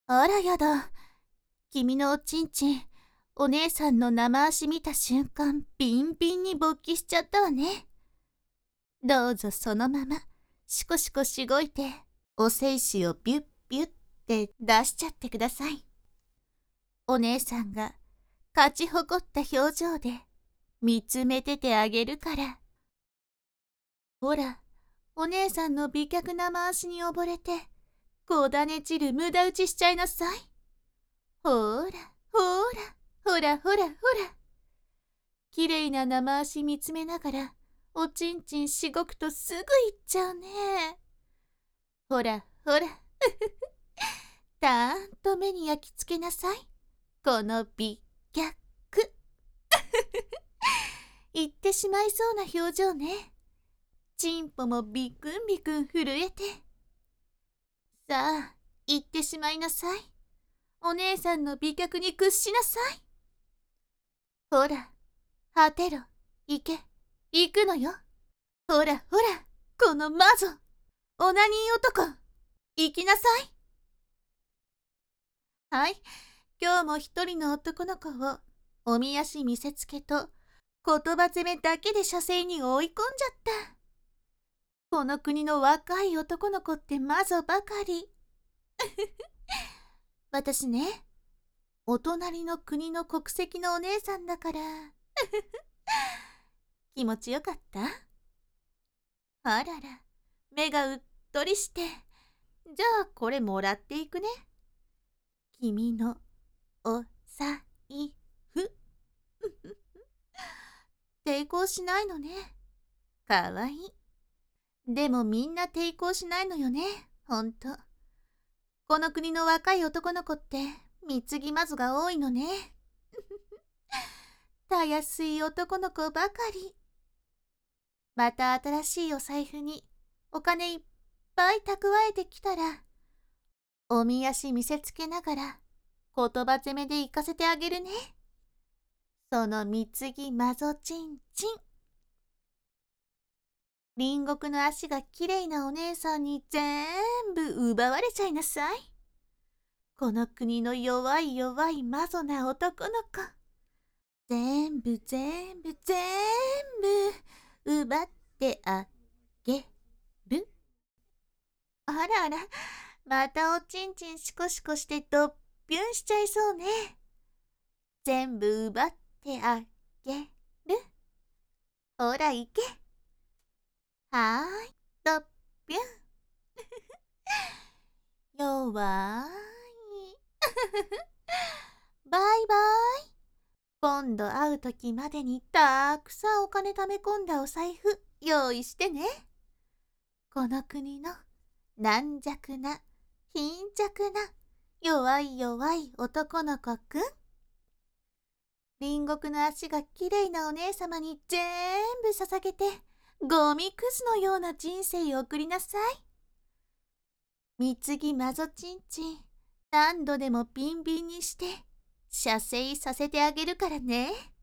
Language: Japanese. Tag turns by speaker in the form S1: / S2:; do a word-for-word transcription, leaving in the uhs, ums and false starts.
S1: あらやだ。君のおちんちん、お姉さんの生足見た瞬間、ビンビンに勃起しちゃったわね。どうぞそのまま、シコシコしごいて、お精子をビュッビュッって出しちゃってください。お姉さんが勝ち誇った表情で見つめててあげるから。ほら、お姉さんの美脚生足に溺れて、こだね汁無駄打ちしちゃいなさい。ほーら、ほーら、ほらほらほら。きれいな生足見つめながら、おちんちんしごくとすぐ行っちゃうね。ほらほら、たーんと目に焼き付けなさい。この美脚。言ってしまいそうな表情ね。ちんぽもビクンビクン震えて。さあ、言ってしまいなさい。お姉さんの美脚に屈しなさい。ほら、果てろ、行け、行くのよ。ほらほら、この魔女、オナニー男、行きなさい。はい、今日も一人の男の子を、おみ足見せつけと、言葉攻めだけで射精に追い込んじゃった。この国の若い男の子って魔女ばかり。私ね、お隣の国の国籍のお姉さんだから。気持ちよかった？あらら、目がうっとりして。じゃあこれもらっていくね。君のお財布。抵抗しないのね。かわいい。でもみんな抵抗しないのよね、ほんと。この国の若い男の子って貢ぎまずが多いのね。たやすい男の子ばかり。また新しいお財布にお金いっぱい蓄えてきたら、おみ足見せつけながら言葉攻めで行かせてあげるね。その貢ぎまぞちんちん。隣国の足がきれいなお姉さんに全部奪われちゃいなさい。この国の弱い弱いマゾな男の子。全部全部全部奪ってあげる。あらあら、またおちんちんシコシコしてドッピュンしちゃいそうね。全部奪ってあげる。ほら行け。はーい、ドッピュン。弱い。バイバイ。今度会う時までにたくさんお金貯め込んだお財布用意してね。この国の軟弱な貧弱な弱い弱い男の子くん。隣国の足がきれいなお姉様に全部捧げてゴミくずのような人生を送りなさい。貢ぎまぞちんちん何度でもビンビンにして射精させてあげるからね。